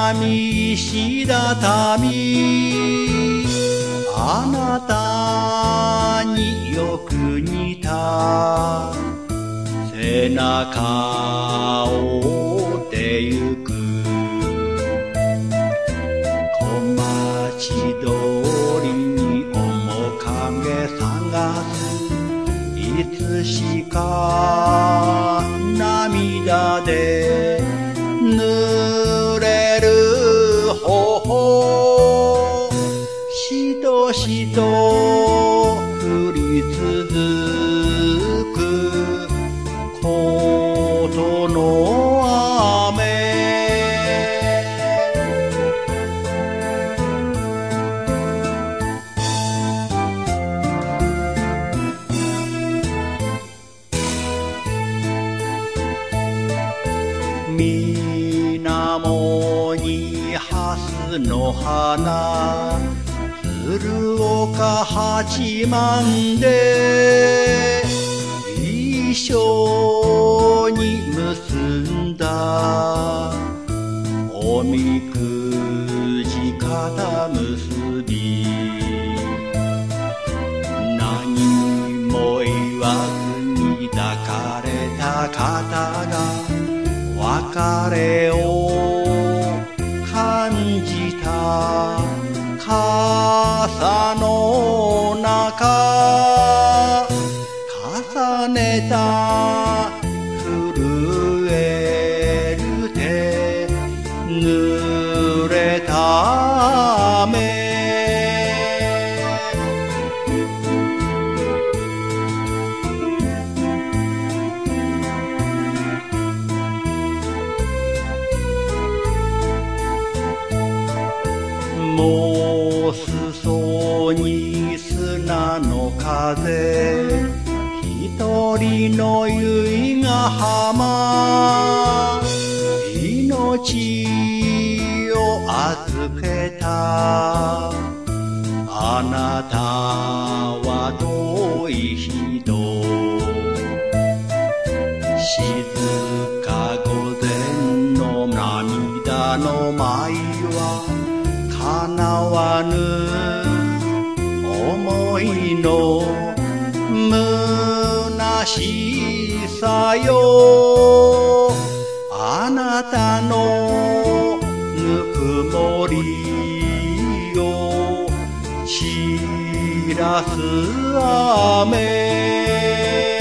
みした旅あなたによく似た背中を追ってゆく小町通りに面影探すいつしか涙で濡れる頬しとしと降り続くことの雨水面に蓮の花鶴岡八幡で一緒に結んだおみくじ肩結び何も言わずに抱かれた方が別れを感じた傘の中重ねた震える手濡れた雨もう裾に砂の風一人の由比ヶ浜命を預けたあなたは遠い人静か午前の涙の舞は叶わぬ思いの虚しさよあなたのぬくもりを散らす雨